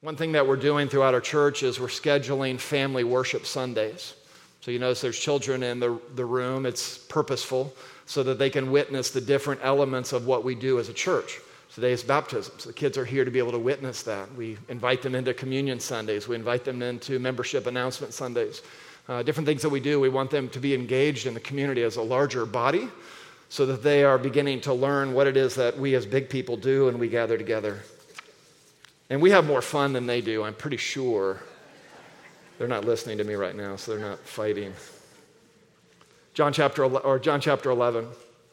One thing that we're doing throughout our church is we're scheduling family worship Sundays. So you notice there's children in the room. It's purposeful so that they can witness the different elements of what we do as a church. Today is baptism, so the kids are here to be able to witness that. We invite them into communion Sundays. We invite them into membership announcement Sundays. Different things that we do, we want them to be engaged in the community as a larger body so that they are beginning to learn what it is that we as big people do and we gather together. And we have more fun than they do, I'm pretty sure. They're not listening to me right now, so they're not fighting. John chapter 11.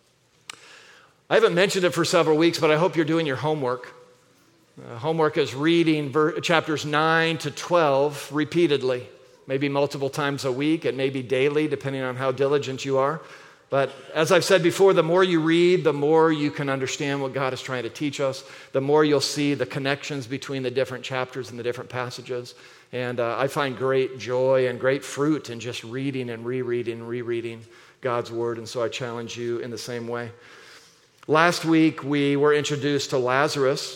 I haven't mentioned it for several weeks, but I hope you're doing your homework. Homework is reading chapters 9 to 12 repeatedly, maybe multiple times a week, and maybe daily, depending on how diligent you are. But as I've said before, the more you read, the more you can understand what God is trying to teach us, the more you'll see the connections between the different chapters and the different passages. And I find great joy and great fruit in just reading and rereading God's Word, and so I challenge you in the same way. Last week, we were introduced to Lazarus.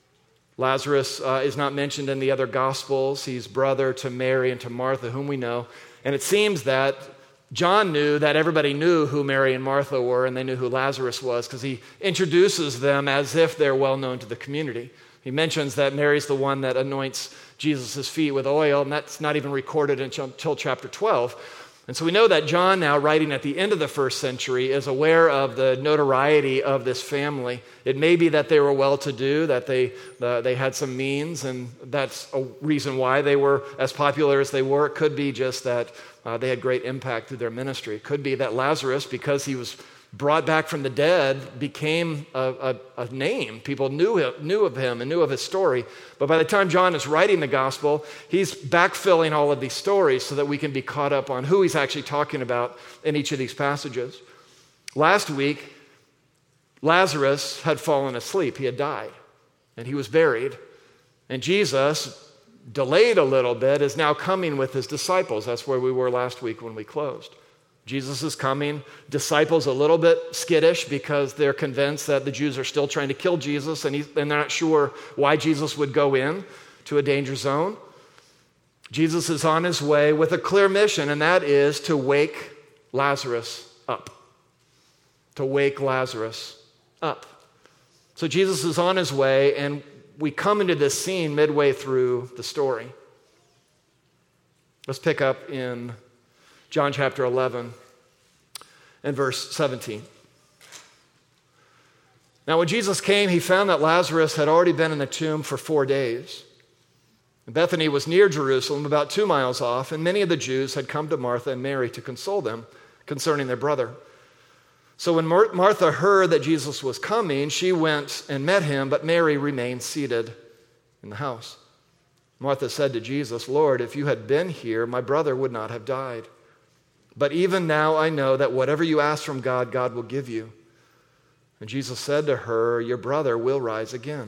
Lazarus is not mentioned in the other Gospels. He's brother to Mary and to Martha, whom we know. And it seems that John knew that everybody knew who Mary and Martha were, and they knew who Lazarus was, because he introduces them as if they're well known to the community. He mentions that Mary's the one that anoints Jesus' feet with oil, and that's not even recorded until chapter 12. And so we know that John, now writing at the end of the first century, is aware of the notoriety of this family. It may be that they were well-to-do, that they had some means, and that's a reason why they were as popular as they were. It could be just that they had great impact through their ministry. It could be that Lazarus, because he was brought back from the dead, became a name. People knew of him and knew of his story. But by the time John is writing the gospel, he's backfilling all of these stories so that we can be caught up on who he's actually talking about in each of these passages. Last week, Lazarus had fallen asleep. He had died, and he was buried. And Jesus, delayed a little bit, is now coming with his disciples. That's where we were last week when we closed. Jesus is coming. Disciples a little bit skittish because they're convinced that the Jews are still trying to kill Jesus, and they're not sure why Jesus would go in to a danger zone. Jesus is on his way with a clear mission, and that is to wake Lazarus up. To wake Lazarus up. So Jesus is on his way, and we come into this scene midway through the story. Let's pick up in John chapter 11 and verse 17. Now when Jesus came, he found that Lazarus had already been in the tomb for 4 days. Bethany was near Jerusalem, about 2 miles off, and many of the Jews had come to Martha and Mary to console them concerning their brother. So when Martha heard that Jesus was coming, she went and met him, but Mary remained seated in the house. Martha said to Jesus, "Lord, if you had been here, my brother would not have died. But even now I know that whatever you ask from God, God will give you." And Jesus said to her, "Your brother will rise again."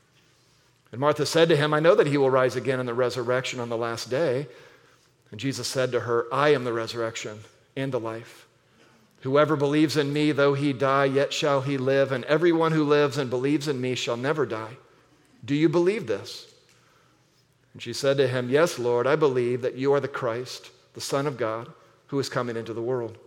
And Martha said to him, "I know that he will rise again in the resurrection on the last day." And Jesus said to her, "I am the resurrection and the life. Whoever believes in me, though he die, yet shall he live. And everyone who lives and believes in me shall never die. Do you believe this?" And she said to him, "Yes, Lord, I believe that you are the Christ, the Son of God, who is coming into the world."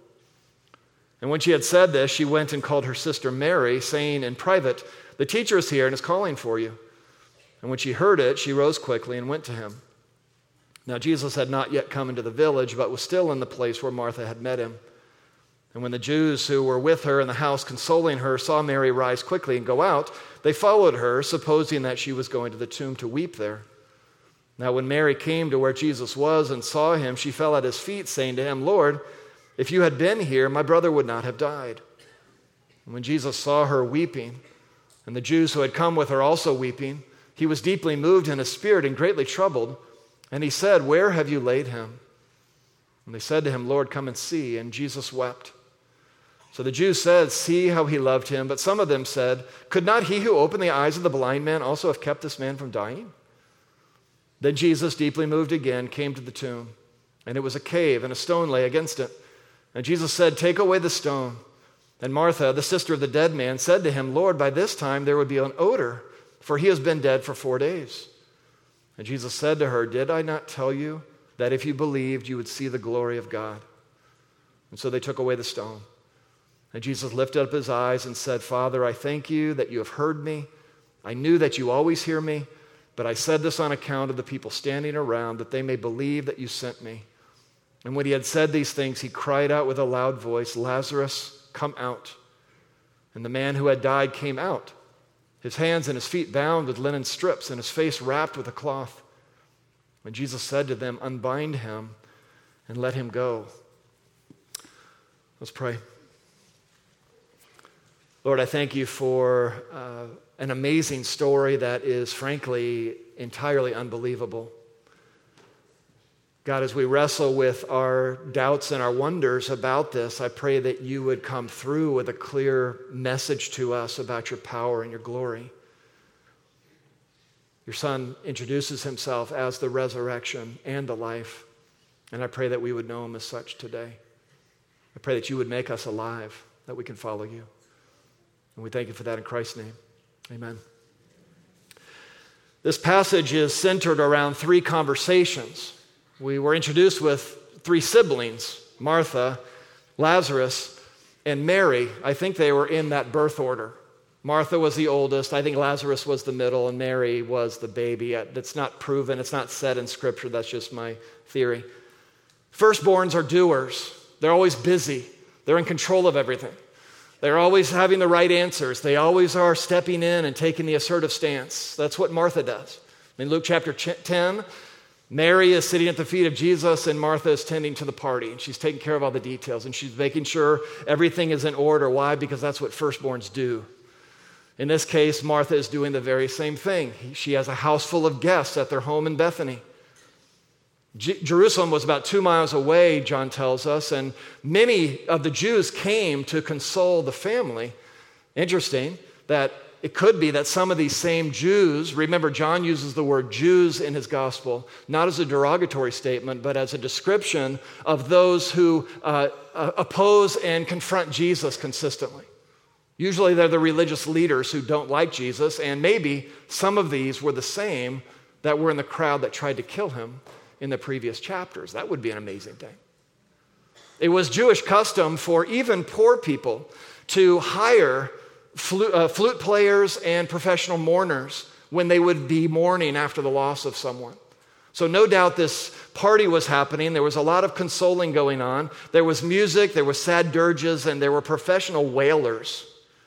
And when she had said this, she went and called her sister Mary, saying in private, "The teacher is here and is calling for you." And when she heard it, she rose quickly and went to him. Now Jesus had not yet come into the village, but was still in the place where Martha had met him. And when the Jews who were with her in the house consoling her saw Mary rise quickly and go out, they followed her, supposing that she was going to the tomb to weep there. Now when Mary came to where Jesus was and saw him, she fell at his feet, saying to him, "Lord, if you had been here, my brother would not have died." And when Jesus saw her weeping, and the Jews who had come with her also weeping, he was deeply moved in his spirit and greatly troubled. And he said, "Where have you laid him?" And they said to him, "Lord, come and see." And Jesus wept. So the Jews said, "See how he loved him." But some of them said, "Could not he who opened the eyes of the blind man also have kept this man from dying?" Then Jesus, deeply moved again, came to the tomb. And it was a cave, and a stone lay against it. And Jesus said, "Take away the stone." And Martha, the sister of the dead man, said to him, "Lord, by this time there would be an odor, for he has been dead for 4 days." And Jesus said to her, "Did I not tell you that if you believed, you would see the glory of God?" And so they took away the stone. And Jesus lifted up his eyes and said, "Father, I thank you that you have heard me. I knew that you always hear me, but I said this on account of the people standing around, that they may believe that you sent me." And when he had said these things, he cried out with a loud voice, "Lazarus, come out." And the man who had died came out, his hands and his feet bound with linen strips, and his face wrapped with a cloth. When Jesus said to them, "Unbind him and let him go." Let's pray. Lord, I thank you for an amazing story that is, frankly, entirely unbelievable. God, as we wrestle with our doubts and our wonders about this, I pray that you would come through with a clear message to us about your power and your glory. Your Son introduces himself as the resurrection and the life, and I pray that we would know him as such today. I pray that you would make us alive, that we can follow you. And we thank you for that in Christ's name. Amen. This passage is centered around three conversations. We were introduced with three siblings, Martha, Lazarus, and Mary. I think they were in that birth order. Martha was the oldest. I think Lazarus was the middle, and Mary was the baby. That's not proven. It's not said in Scripture. That's just my theory. Firstborns are doers. They're always busy. They're in control of everything. They're always having the right answers. They always are stepping in and taking the assertive stance. That's what Martha does. In Luke chapter 10, Mary is sitting at the feet of Jesus, and Martha is tending to the party. And she's taking care of all the details, and she's making sure everything is in order. Why? Because that's what firstborns do. In this case, Martha is doing the very same thing. She has a house full of guests at their home in Bethany. Jerusalem was about 2 miles away, John tells us, and many of the Jews came to console the family. Interesting that it could be that some of these same Jews, remember John uses the word Jews in his gospel, not as a derogatory statement, but as a description of those who oppose and confront Jesus consistently. Usually they're the religious leaders who don't like Jesus, and maybe some of these were the same that were in the crowd that tried to kill him in the previous chapters. That would be an amazing thing. It was Jewish custom for even poor people to hire flute players and professional mourners when they would be mourning after the loss of someone. So no doubt this party was happening. There was a lot of consoling going on. There was music, there were sad dirges, and there were professional wailers,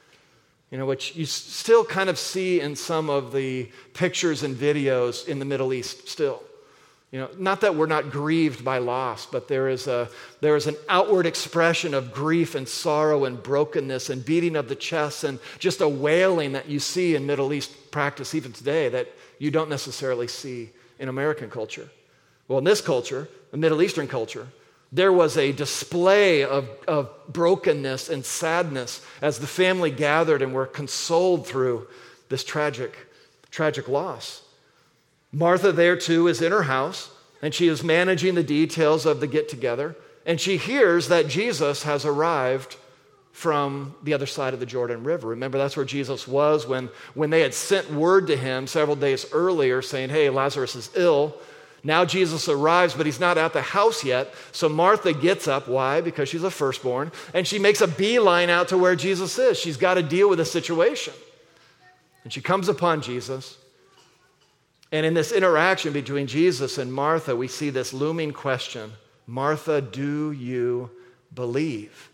which you still kind of see in some of the pictures and videos in the Middle East still. Not that we're not grieved by loss, but there is an outward expression of grief and sorrow and brokenness and beating of the chest and just a wailing that you see in Middle East practice even today that you don't necessarily see in American culture. Well, in this culture, the Middle Eastern culture, there was a display of brokenness and sadness as the family gathered and were consoled through this tragic loss. Martha there too is in her house, and she is managing the details of the get-together, and she hears that Jesus has arrived from the other side of the Jordan River. Remember, that's where Jesus was when they had sent word to him several days earlier saying, "Hey, Lazarus is ill." Now Jesus arrives, but he's not at the house yet, so Martha gets up. Why? Because she's a firstborn, and she makes a beeline out to where Jesus is. She's got to deal with the situation. And she comes upon Jesus. And in this interaction between Jesus and Martha, we see this looming question: Martha, do you believe?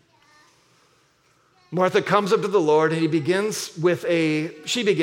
Martha comes up to the Lord, and she begins with a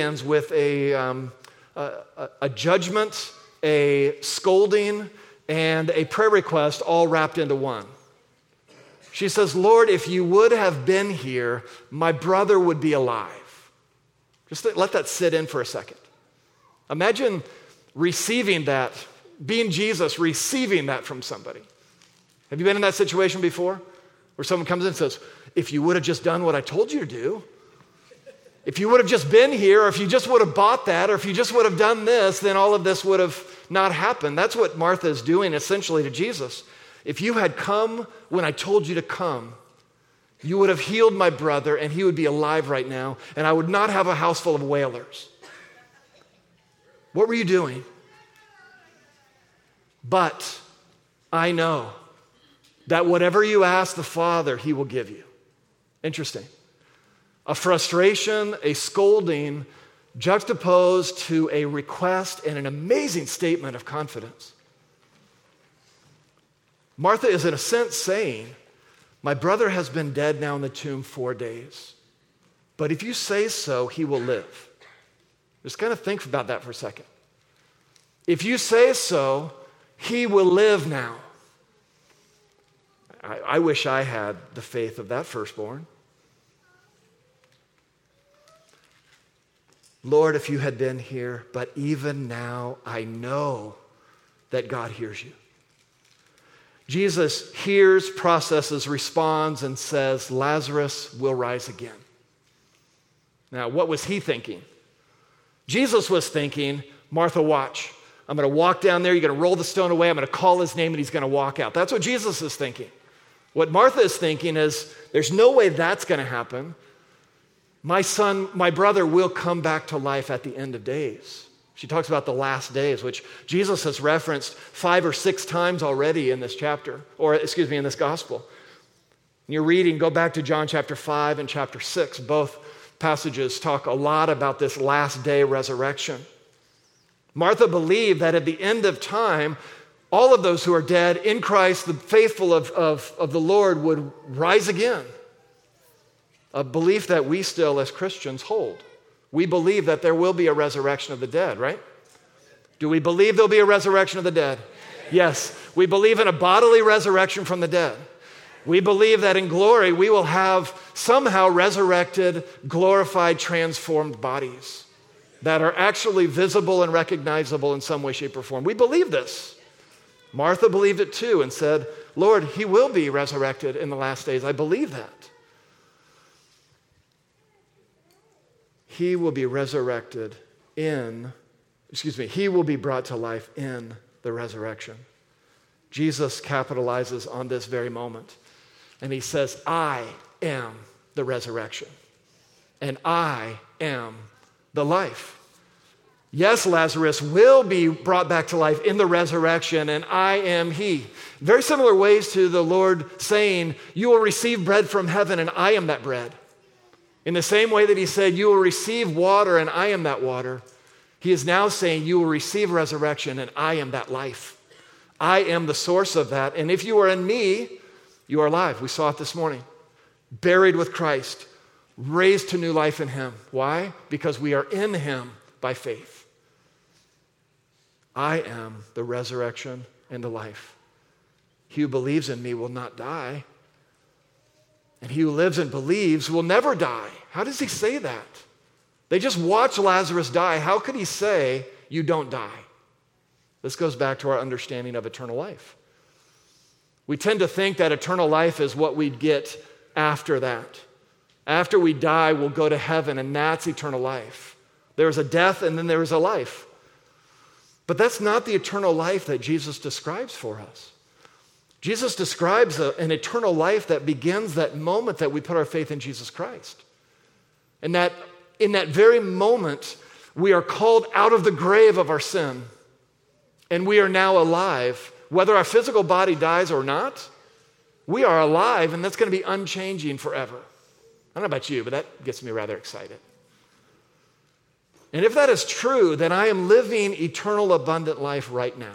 judgment, a scolding, and a prayer request all wrapped into one. She says, "Lord, if you would have been here, my brother would be alive." Just let that sit in for a second. Imagine receiving that, being Jesus, receiving that from somebody. Have you been in that situation before? Where someone comes in and says, "If you would have just done what I told you to do, if you would have just been here, or if you just would have bought that, or if you just would have done this, then all of this would have not happened." That's what Martha is doing essentially to Jesus. If you had come when I told you to come, you would have healed my brother, and he would be alive right now, and I would not have a house full of wailers. What were you doing? but I know that whatever you ask the Father, he will give you. Interesting. A frustration, a scolding, juxtaposed to a request and an amazing statement of confidence. Martha is in a sense saying, my brother has been dead now in the tomb 4 days, but if you say so, he will live. Just kind of think about that for a second. If you say so, he will live now. I wish I had the faith of that firstborn. Lord, if you had been here, but even now I know that God hears you. Jesus hears, processes, responds, and says, Lazarus will rise again. Now, what was he thinking? Jesus was thinking, Martha, watch. I'm going to walk down there. You're going to roll the stone away. I'm going to call his name, and he's going to walk out. That's what Jesus is thinking. What Martha is thinking is, there's no way that's going to happen. My son, my brother will come back to life at the end of days. She talks about the last days, which Jesus has referenced 5 or 6 times already in this chapter, in this gospel. And you're reading, go back to John chapter 5 and chapter 6. Both passages talk a lot about this last day resurrection. Martha believed that at the end of time, all of those who are dead in Christ, the faithful of the Lord, would rise again. A belief that we still as Christians hold. We believe that there will be a resurrection of the dead, right? Do we believe there'll be a resurrection of the dead? Yes. We believe in a bodily resurrection from the dead. We believe that in glory we will have somehow resurrected, glorified, transformed bodies that are actually visible and recognizable in some way, shape, or form. We believe this. Martha believed it too and said, Lord, he will be resurrected in the last days. I believe that. He will be resurrected he will be brought to life in the resurrection. Jesus capitalizes on this very moment. And he says, I am the resurrection. And I am the life. Yes, Lazarus will be brought back to life in the resurrection, and I am he. Very similar ways to the Lord saying, you will receive bread from heaven, and I am that bread. In the same way that he said, you will receive water and I am that water, he is now saying you will receive resurrection and I am that life. I am the source of that. And if you are in me, you are alive. We saw it this morning. Buried with Christ, raised to new life in him. Why? Because we are in him by faith. I am the resurrection and the life. He who believes in me will not die. And he who lives and believes will never die. How does he say that? They just watch Lazarus die. How could he say, you don't die? This goes back to our understanding of eternal life. We tend to think that eternal life is what we'd get after that. After we die, we'll go to heaven, and that's eternal life. There's a death, and then there's a life. But that's not the eternal life that Jesus describes for us. Jesus describes an eternal life that begins that moment that we put our faith in Jesus Christ. And that in that very moment, we are called out of the grave of our sin. And we are now alive. Whether our physical body dies or not, we are alive, and that's going to be unchanging forever. I don't know about you, but that gets me rather excited. And if that is true, then I am living eternal, abundant life right now.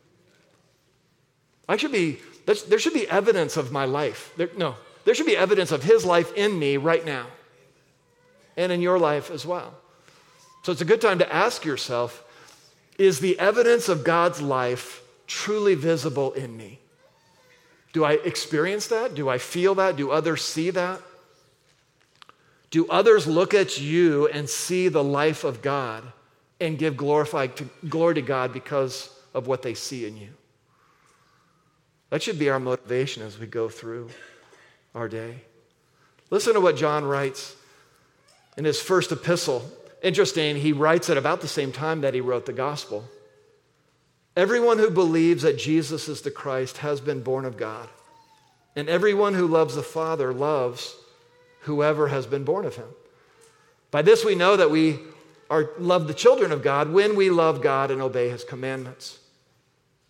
There should be evidence of my life. There should be evidence of his life in me right now. And in your life as well. So it's a good time to ask yourself, is the evidence of God's life truly visible in me? Do I experience that? Do I feel that? Do others see that? Do others look at you and see the life of God and give glory to God because of what they see in you? That should be our motivation as we go through our day. Listen to what John writes in his first epistle. Interesting, he writes at about the same time that he wrote the gospel. Everyone who believes that Jesus is the Christ has been born of God. And everyone who loves the Father loves whoever has been born of him. By this we know that we love the children of God when we love God and obey his commandments.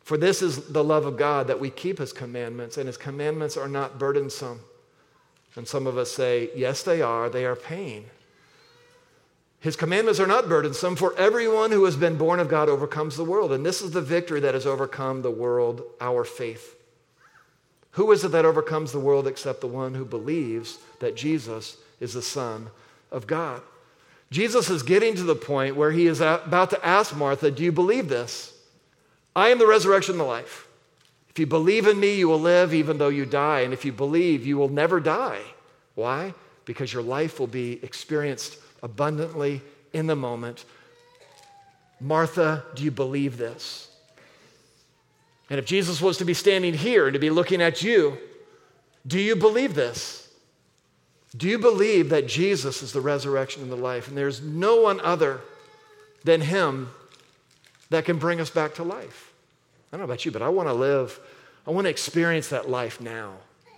For this is the love of God, that we keep his commandments, and his commandments are not burdensome. And some of us say, yes, they are pain. His commandments are not burdensome, for everyone who has been born of God overcomes the world. And this is the victory that has overcome the world, our faith. Who is it that overcomes the world except the one who believes that Jesus is the Son of God? Jesus is getting to the point where he is about to ask Martha, do you believe this? I am the resurrection and the life. If you believe in me, you will live even though you die. And if you believe, you will never die. Why? Because your life will be experienced abundantly in the moment. Martha, do you believe this? And if Jesus was to be standing here and to be looking at you, do you believe this? Do you believe that Jesus is the resurrection and the life, and there's no one other than him that can bring us back to life? I don't know about you, but I want to experience that life now.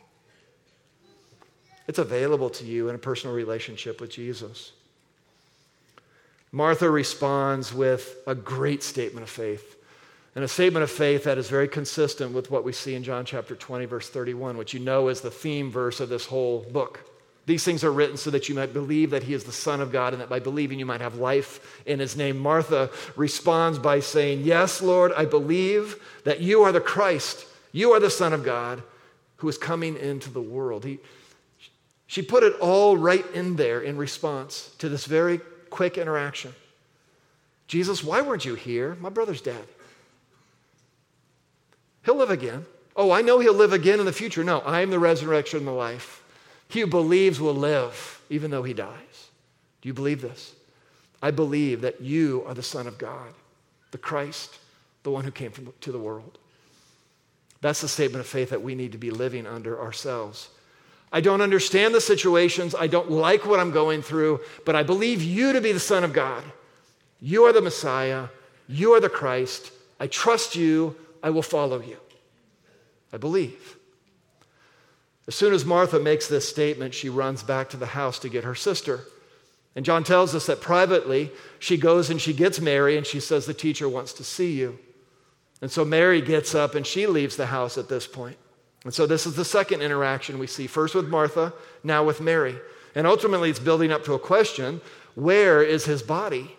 It's available to you in a personal relationship with Jesus. Martha responds with a great statement of faith, and a statement of faith that is very consistent with what we see in John chapter 20, verse 31, which you know is the theme verse of this whole book. These things are written so that you might believe that he is the Son of God, and that by believing you might have life in his name. Martha responds by saying, yes, Lord, I believe that you are the Christ. You are the Son of God who is coming into the world. She put it all right in there in response to this very quick interaction. Jesus, why weren't you here? My brother's dead. He'll live again. Oh, I know he'll live again in the future. No, I am the resurrection and the life. He who believes will live even though he dies. Do you believe this? I believe that you are the Son of God, the Christ, the one who came to the world. That's the statement of faith that we need to be living under ourselves. I don't understand the situations. I don't like what I'm going through, but I believe you to be the Son of God. You are the Messiah. You are the Christ. I trust you. I will follow you. I believe. As soon as Martha makes this statement, she runs back to the house to get her sister. And John tells us that privately, she goes and she gets Mary, and she says, the teacher wants to see you. And so Mary gets up and she leaves the house at this point. And so this is the second interaction we see, first with Martha, now with Mary. And ultimately, it's building up to a question, where is his body?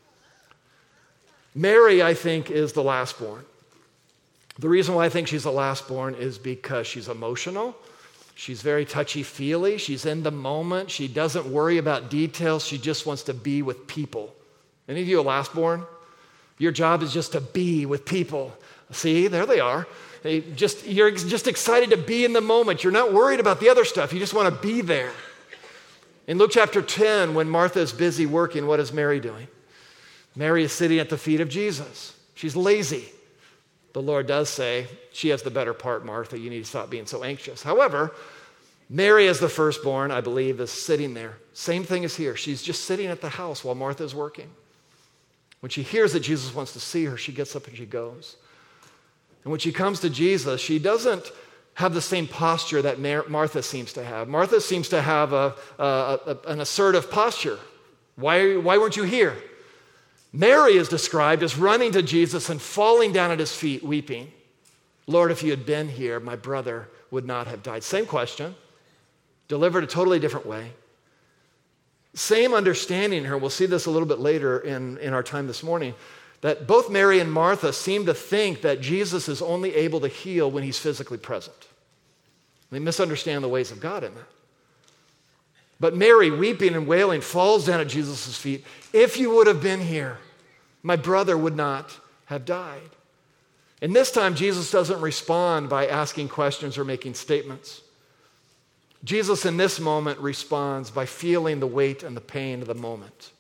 Mary, I think, is the lastborn. The reason why I think she's the lastborn is because she's emotional. She's very touchy-feely. She's in the moment. She doesn't worry about details. She just wants to be with people. Any of you a lastborn? Your job is just to be with people. See, there they are. You're just excited to be in the moment. You're not worried about the other stuff. You just want to be there. In Luke chapter 10, when Martha is busy working, what is Mary doing? Mary is sitting at the feet of Jesus. She's lazy. The Lord does say, she has the better part, Martha. You need to stop being so anxious. However, Mary, as the firstborn, I believe, is sitting there. Same thing as here. She's just sitting at the house while Martha is working. When she hears that Jesus wants to see her, she gets up and she goes. And when she comes to Jesus, she doesn't have the same posture that Martha seems to have. Martha seems to have an assertive posture. Why weren't you here? Mary is described as running to Jesus and falling down at his feet, weeping. Lord, if you had been here, my brother would not have died. Same question, delivered a totally different way. Same understanding here. We'll see this a little bit later in our time this morning, that both Mary and Martha seem to think that Jesus is only able to heal when he's physically present. They misunderstand the ways of God in that. But Mary, weeping and wailing, falls down at Jesus' feet. If you would have been here, my brother would not have died. And this time, Jesus doesn't respond by asking questions or making statements. Jesus, in this moment, responds by feeling the weight and the pain of the moment.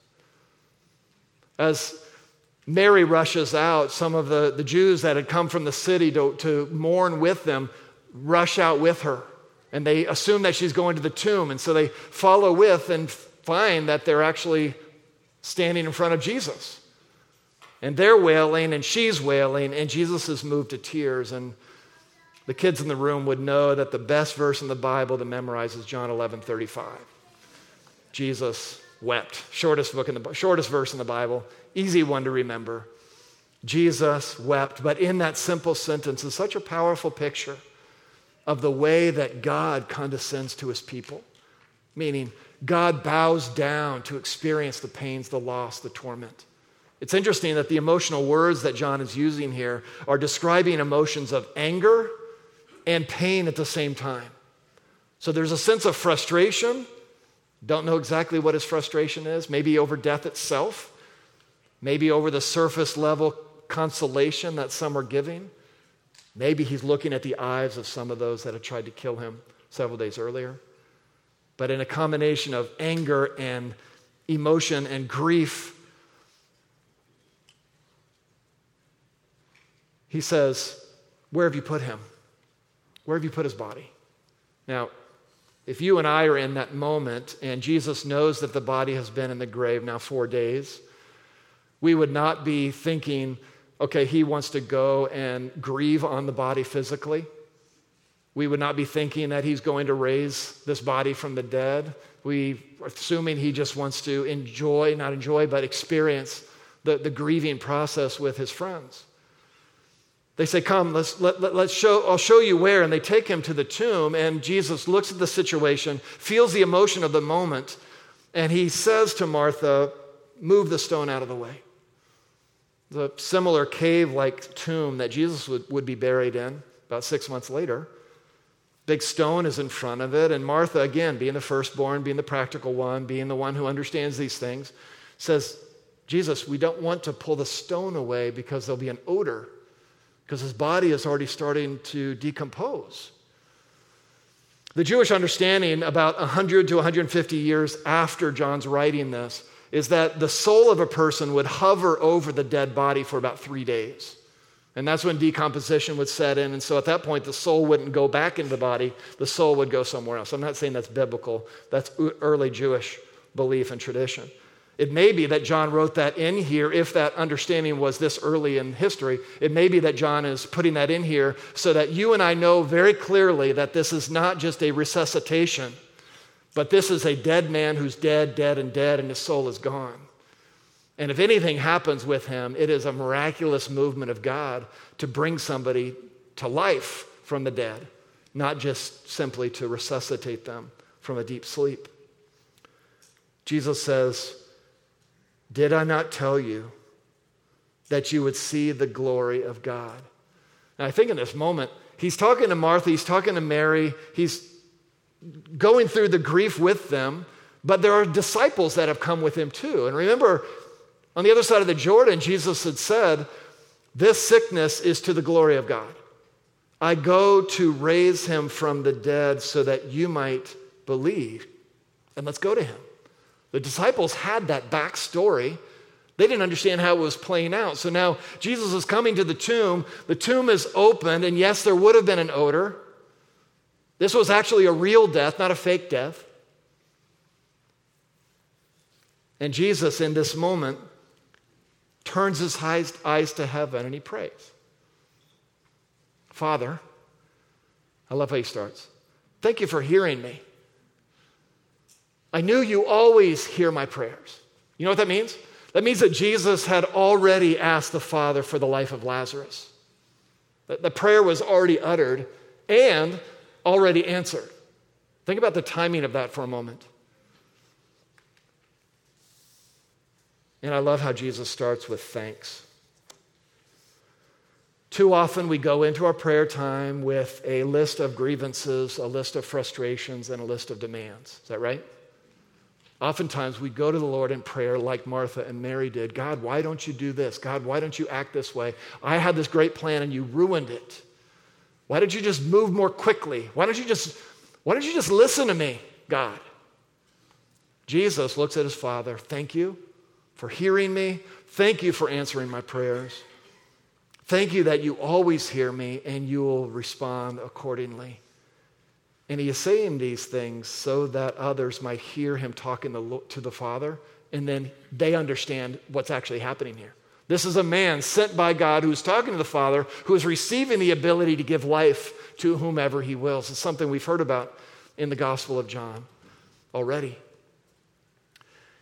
As Mary rushes out, some of the Jews that had come from the city to mourn with them rush out with her. And they assume that she's going to the tomb. And so they follow with and find that they're actually standing in front of Jesus. And they're wailing and she's wailing and Jesus is moved to tears. And the kids in the room would know that the best verse in the Bible to memorize is John 11:35. Jesus wept. Shortest verse in the Bible. Easy one to remember. Jesus wept. But in that simple sentence is such a powerful picture of the way that God condescends to his people, meaning God bows down to experience the pains, the loss, the torment. It's interesting that the emotional words that John is using here are describing emotions of anger and pain at the same time. So there's a sense of frustration. Don't know exactly what his frustration is. Maybe over death itself. Maybe over the surface level consolation that some are giving. Maybe he's looking at the eyes of some of those that had tried to kill him several days earlier. But in a combination of anger and emotion and grief, he says, where have you put him? Where have you put his body? Now, if you and I are in that moment and Jesus knows that the body has been in the grave now 4 days, we would not be thinking, okay, he wants to go and grieve on the body physically. We would not be thinking that he's going to raise this body from the dead. We are assuming he just wants to but experience the grieving process with his friends. They say, come, I'll show you where. And they take him to the tomb, and Jesus looks at the situation, feels the emotion of the moment, and he says to Martha, move the stone out of the way. The similar cave-like tomb that Jesus would be buried in about 6 months later. Big stone is in front of it, and Martha, again, being the firstborn, being the practical one, being the one who understands these things, says, Jesus, we don't want to pull the stone away because there'll be an odor, because his body is already starting to decompose. The Jewish understanding about 100 to 150 years after John's writing this is that the soul of a person would hover over the dead body for about 3 days. And that's when decomposition would set in. And so at that point, the soul wouldn't go back into the body. The soul would go somewhere else. I'm not saying that's biblical. That's early Jewish belief and tradition. It may be that John wrote that in here, if that understanding was this early in history. It may be that John is putting that in here so that you and I know very clearly that this is not just a resuscitation, but this is a dead man who's dead, and his soul is gone. And if anything happens with him, it is a miraculous movement of God to bring somebody to life from the dead, not just simply to resuscitate them from a deep sleep. Jesus says, did I not tell you that you would see the glory of God? Now, I think in this moment, he's talking to Martha, he's talking to Mary, he's going through the grief with them, but there are disciples that have come with him too. And remember, on the other side of the Jordan, Jesus had said, this sickness is to the glory of God. I go to raise him from the dead so that you might believe. And let's go to him. The disciples had that backstory. They didn't understand how it was playing out. So now Jesus is coming to the tomb. The tomb is opened, and yes, there would have been an odor. This was actually a real death, not a fake death. And Jesus, in this moment, turns his eyes to heaven and he prays. Father, I love how he starts. Thank you for hearing me. I knew you always hear my prayers. You know what that means? That means that Jesus had already asked the Father for the life of Lazarus. The prayer was already uttered and already answered. Think about the timing of that for a moment. And I love how Jesus starts with thanks. Too often we go into our prayer time with a list of grievances, a list of frustrations, and a list of demands. Is that right? Oftentimes we go to the Lord in prayer like Martha and Mary did. God, why don't you do this? God, why don't you act this way? I had this great plan and you ruined it. Why don't you just move more quickly? Why don't you just listen to me, God? Jesus looks at his Father. Thank you for hearing me. Thank you for answering my prayers. Thank you that you always hear me and you will respond accordingly. And he is saying these things so that others might hear him talking to the Father, and then they understand what's actually happening here. This is a man sent by God who's talking to the Father, who is receiving the ability to give life to whomever he wills. It's something we've heard about in the Gospel of John already.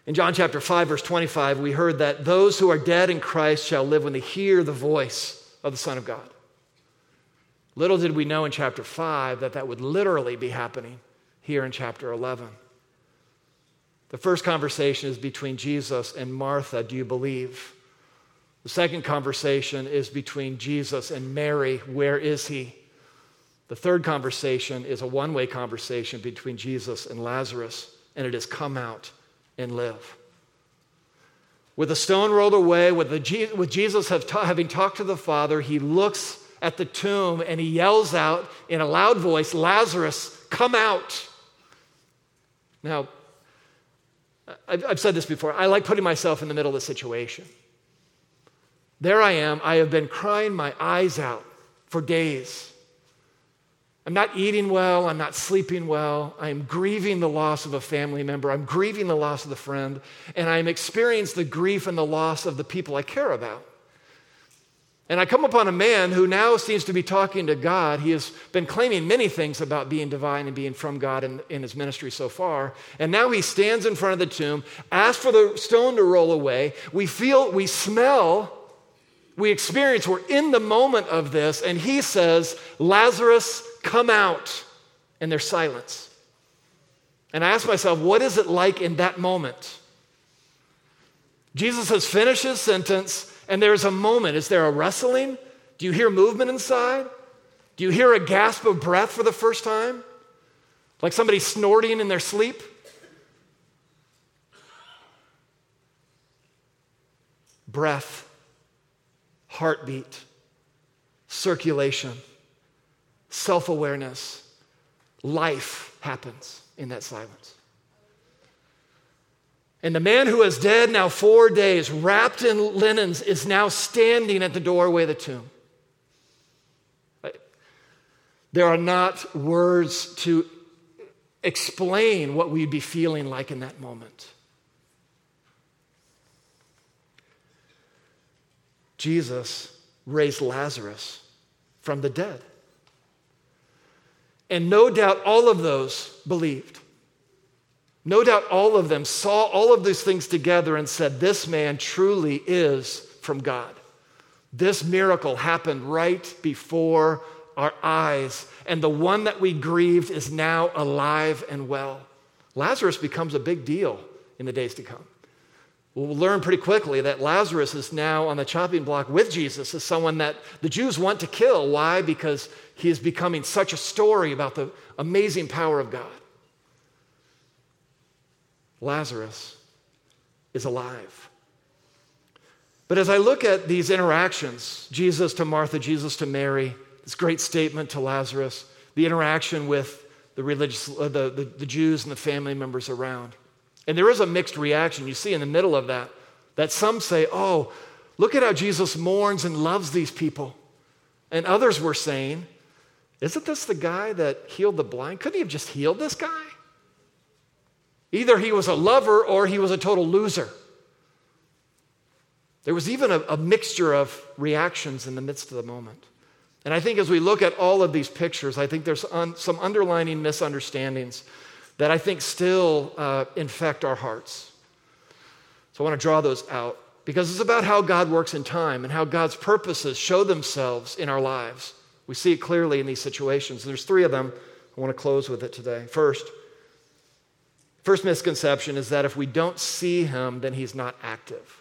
In John chapter 5, verse 25, we heard that those who are dead in Christ shall live when they hear the voice of the Son of God. Little did we know in chapter 5 that that would literally be happening here in chapter 11. The first conversation is between Jesus and Martha, do you believe? The second conversation is between Jesus and Mary, where is he? The third conversation is a one-way conversation between Jesus and Lazarus, and it is come out and live. With the stone rolled away, with Jesus having talked to the Father, he looks at the tomb and he yells out in a loud voice, Lazarus, come out. Now, I've said this before. I like putting myself in the middle of the situation. There I am. I have been crying my eyes out for days. I'm not eating well. I'm not sleeping well. I'm grieving the loss of a family member. I'm grieving the loss of the friend. And I'm experiencing the grief and the loss of the people I care about. And I come upon a man who now seems to be talking to God. He has been claiming many things about being divine and being from God in his ministry so far. And now he stands in front of the tomb, asks for the stone to roll away. We feel, we smell, we experience, we're in the moment of this. And he says, Lazarus, come out. And there's silence. And I ask myself, what is it like in that moment? Jesus has finished his sentence. And there's a moment. Is there a wrestling? Do you hear movement inside? Do you hear a gasp of breath for the first time? Like somebody snorting in their sleep? Breath, heartbeat, circulation, self-awareness, life happens in that silence. And the man who is dead now 4 days, wrapped in linens, is now standing at the doorway of the tomb. There are not words to explain what we'd be feeling like in that moment. Jesus raised Lazarus from the dead. And no doubt all of those believed. No doubt all of them saw all of these things together and said, this man truly is from God. This miracle happened right before our eyes, and the one that we grieved is now alive and well. Lazarus becomes a big deal in the days to come. We'll learn pretty quickly that Lazarus is now on the chopping block with Jesus as someone that the Jews want to kill. Why? Because he is becoming such a story about the amazing power of God. Lazarus is alive. But as I look at these interactions, Jesus to Martha, Jesus to Mary, this great statement to Lazarus, the interaction with the religious, the Jews and the family members around. And there is a mixed reaction. You see in the middle of that some say, oh, look at how Jesus mourns and loves these people. And others were saying, isn't this the guy that healed the blind? Couldn't he have just healed this guy? Either he was a lover or he was a total loser. There was even a mixture of reactions in the midst of the moment. And I think as we look at all of these pictures, I think there's some underlining misunderstandings that I think still infect our hearts. So I want to draw those out because it's about how God works in time and how God's purposes show themselves in our lives. We see it clearly in these situations. There's 3 of them. I want to close with it today. First misconception is that if we don't see him, then he's not active.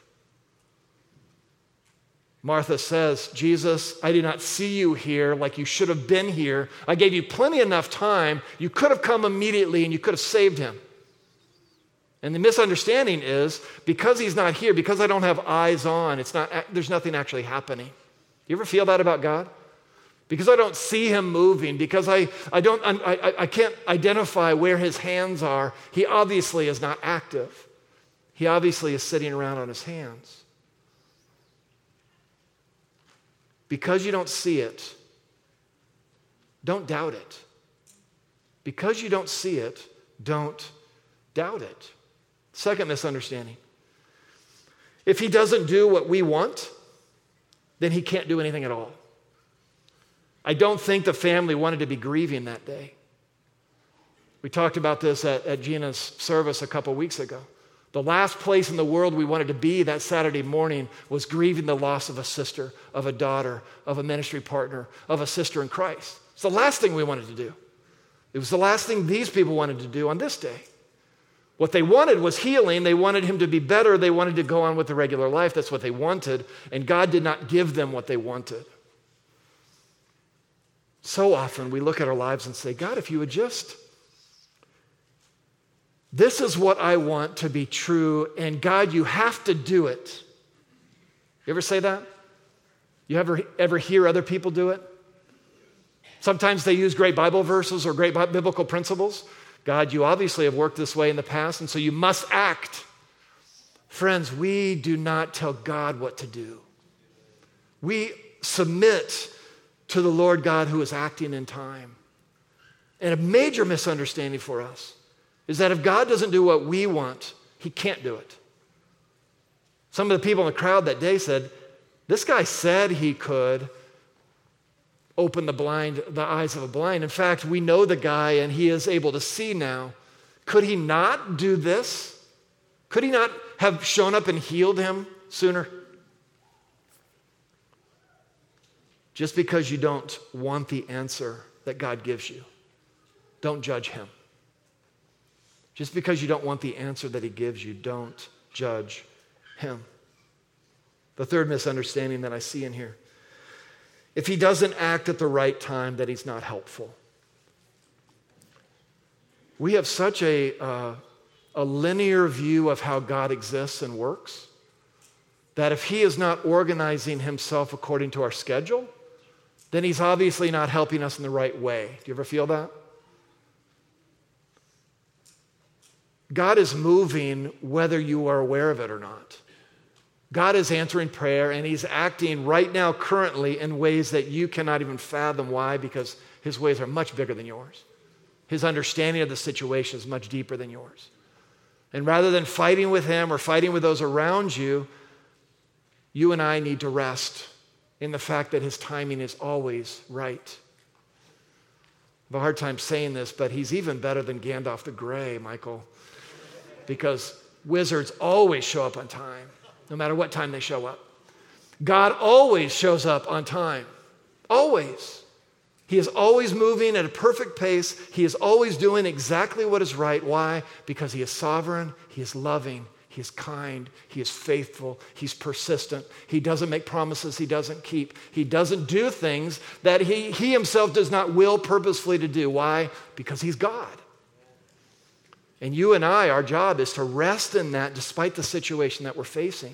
Martha says, Jesus, I do not see you here like you should have been here. I gave you plenty enough time. You could have come immediately and you could have saved him. And the misunderstanding is because he's not here, because I don't have eyes on, there's nothing actually happening. You ever feel that about God? Because I don't see him moving, because I can't identify where his hands are, he obviously is not active. He obviously is sitting around on his hands. Because you don't see it, don't doubt it. Because you don't see it, don't doubt it. Second misunderstanding. If he doesn't do what we want, then he can't do anything at all. I don't think the family wanted to be grieving that day. We talked about this at Gina's service a couple weeks ago. The last place in the world we wanted to be that Saturday morning was grieving the loss of a sister, of a daughter, of a ministry partner, of a sister in Christ. It's the last thing we wanted to do. It was the last thing these people wanted to do on this day. What they wanted was healing. They wanted him to be better. They wanted to go on with the regular life. That's what they wanted. And God did not give them what they wanted. So often we look at our lives and say, God, if you would just, this is what I want to be true, and God, you have to do it. You ever say that? You ever hear other people do it? Sometimes they use great Bible verses or great biblical principles. God, you obviously have worked this way in the past, and so you must act. Friends, we do not tell God what to do. We submit to the Lord God who is acting in time. And a major misunderstanding for us is that if God doesn't do what we want, he can't do it. Some of the people in the crowd that day said, this guy said he could open the eyes of a blind. In fact, we know the guy and he is able to see now. Could he not do this? Could he not have shown up and healed him sooner? Just because you don't want the answer that God gives you, don't judge him. Just because you don't want the answer that he gives you, don't judge him. The third misunderstanding that I see in here, if he doesn't act at the right time, that he's not helpful. We have such a linear view of how God exists and works that if he is not organizing himself according to our schedule, then he's obviously not helping us in the right way. Do you ever feel that? God is moving whether you are aware of it or not. God is answering prayer, and he's acting right now currently in ways that you cannot even fathom. Why? Because his ways are much bigger than yours. His understanding of the situation is much deeper than yours. And rather than fighting with him or fighting with those around you, you and I need to rest in the fact that his timing is always right. I have a hard time saying this, but he's even better than Gandalf the Grey, Michael, because wizards always show up on time, no matter what time they show up. God always shows up on time, always. He is always moving at a perfect pace. He is always doing exactly what is right. Why? Because he is sovereign, he is loving, he is kind, he is faithful, he's persistent. He doesn't make promises he doesn't keep. He doesn't do things that he himself does not will purposefully to do. Why? Because he's God. And you and I, our job is to rest in that despite the situation that we're facing.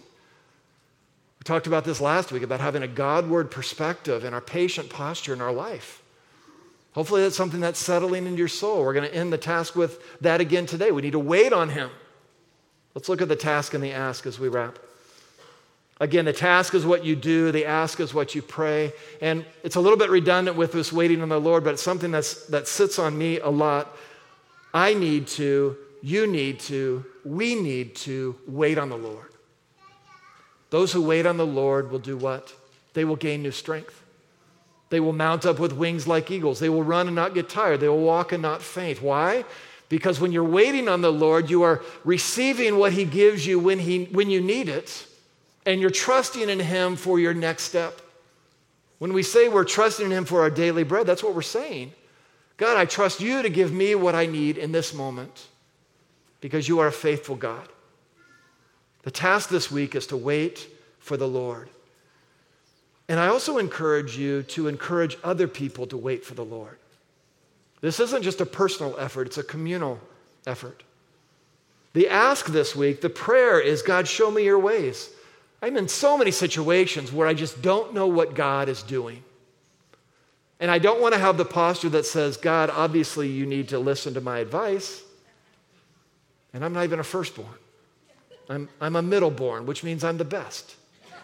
We talked about this last week, about having a Godward perspective and our patient posture in our life. Hopefully that's something that's settling into your soul. We're going to end the task with that again today. We need to wait on him. Let's look at the task and the ask as we wrap. Again, the task is what you do. The ask is what you pray. And it's a little bit redundant with this waiting on the Lord, but it's something that sits on me a lot. I need to, you need to, we need to wait on the Lord. Those who wait on the Lord will do what? They will gain new strength. They will mount up with wings like eagles. They will run and not get tired. They will walk and not faint. Why? Because when you're waiting on the Lord, you are receiving what he gives you when you need it, and you're trusting in him for your next step. When we say we're trusting in him for our daily bread, that's what we're saying. God, I trust you to give me what I need in this moment because you are a faithful God. The task this week is to wait for the Lord. And I also encourage you to encourage other people to wait for the Lord. This isn't just a personal effort, it's a communal effort. The ask this week, the prayer is, God, show me your ways. I'm in so many situations where I just don't know what God is doing. And I don't want to have the posture that says, God, obviously you need to listen to my advice. And I'm not even a firstborn. I'm a middleborn, which means I'm the best.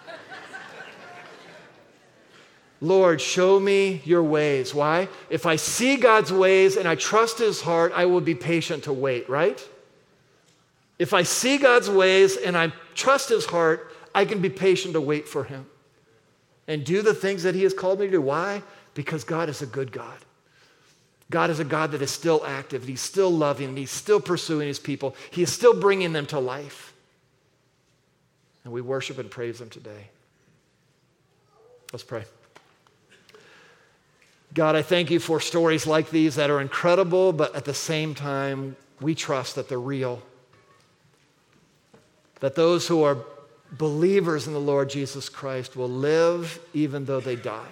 Lord, show me your ways. Why? If I see God's ways and I trust his heart, I will be patient to wait, right? If I see God's ways and I trust his heart, I can be patient to wait for him and do the things that he has called me to do. Why? Because God is a good God. God is a God that is still active. He's still loving. He's still pursuing his people. He is still bringing them to life. And we worship and praise him today. Let's pray. God, I thank you for stories like these that are incredible, but at the same time, we trust that they're real. That those who are believers in the Lord Jesus Christ will live even though they die.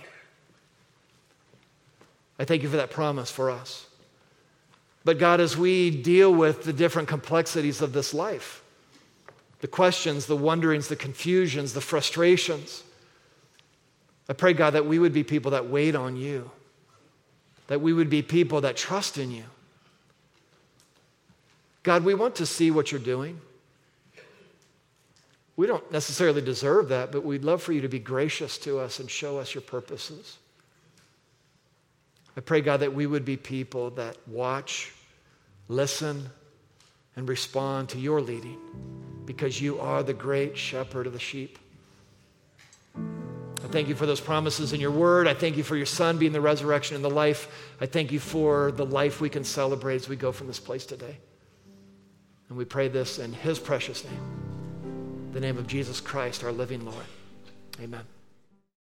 I thank you for that promise for us. But God, as we deal with the different complexities of this life, the questions, the wonderings, the confusions, the frustrations, I pray, God, that we would be people that wait on you, that we would be people that trust in you. God, we want to see what you're doing. We don't necessarily deserve that, but we'd love for you to be gracious to us and show us your purposes. I pray, God, that we would be people that watch, listen, and respond to your leading because you are the great shepherd of the sheep. I thank you for those promises in your word. I thank you for your son being the resurrection and the life. I thank you for the life we can celebrate as we go from this place today. And we pray this in his precious name, the name of Jesus Christ, our living Lord. Amen.